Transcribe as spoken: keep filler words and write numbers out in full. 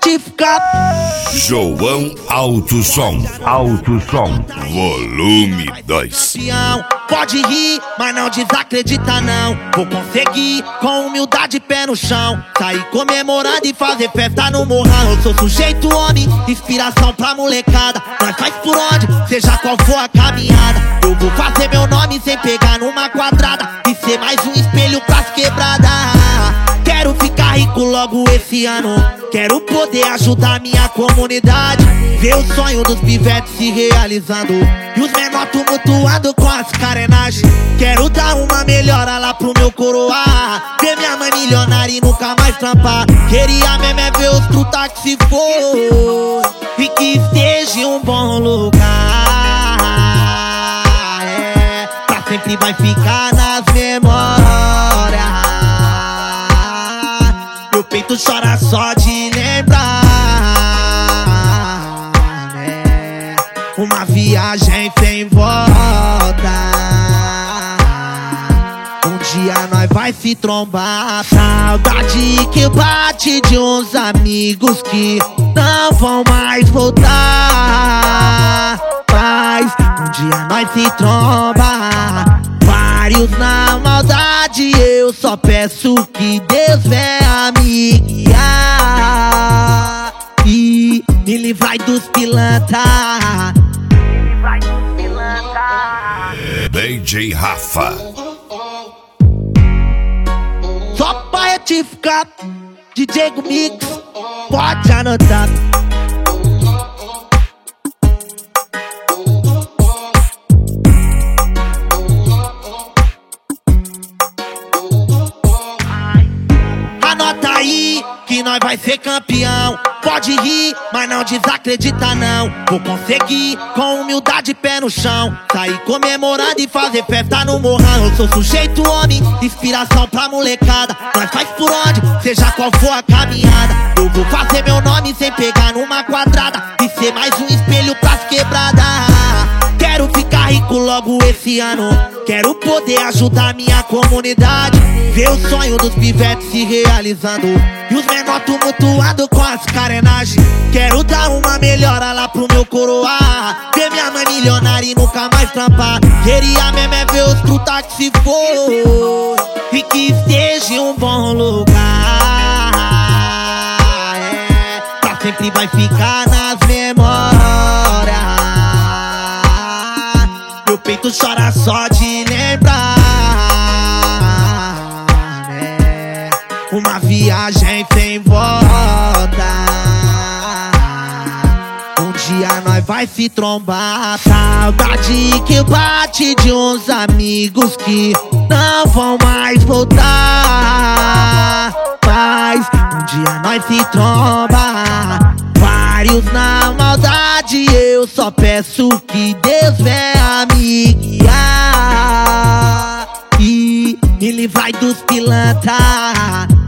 retificar. João Alto Som, Alto Som, volume dois. Pode rir, mas não desacredita não. Vou conseguir, com humildade pé no chão. Sair comemorando e fazer festa no morrão. Eu sou sujeito homem, inspiração pra molecada. Nós faz por onde, seja qual for a caminhada. Eu vou fazer meu nome sem pegar numa quadrada e ser mais um espelho pras quebradas. Quero ficar rico logo esse ano. Quero poder ajudar minha comunidade. Ver o sonho dos pivetes se realizando e os menor tumultuando com as carenagens. Quero dar uma melhora lá pro meu coroa. Ver minha mãe milionária e nunca mais trampar. Queria mesmo é ver os truta que se for e que esteja em um bom lugar. É, pra sempre vai ficar nas memórias. Meu peito chora só de lembrar. É uma viagem sem volta. Um dia nós vai se trombar. Saudade que bate de uns amigos que não vão mais voltar. Mas um dia nós se tromba. Vários na maldade, eu só peço que Deus venha me guiar e me livrar dos pilantra. D J Rafa. Só pra retificar, D J Mix, pode anotar. Anota aí que nós vai ser campeão. Pode rir, mas não desacredita não. Vou conseguir, com humildade pé no chão. Sair comemorando e fazer festa no morrão. Eu sou sujeito homem, inspiração pra molecada. Nós faz por onde, seja qual for a caminhada. Eu vou fazer meu nome sem pegar numa quadrada e ser mais um espelho pras quebradas. Quero ficar rico logo esse ano. Quero poder ajudar minha comunidade. Ver o sonho dos pivetes se realizando e os menor tumultuando com as carenagens. Quero dar uma melhora lá pro meu coroa. Ver minha mãe milionária e nunca mais trampar. Queria mesmo é ver os truta que se for e que esteja em um bom lugar. É, pra sempre vai ficar nas memórias. Meu peito chora só de lembrar. É uma viagem sem volta. Um dia nós vai se trombar. Saudade que bate de uns amigos que não vão mais voltar. Mas um dia nós se tromba. Vários na maldade, eu só peço que Deus venha me guiar e me livrar dos pilantra.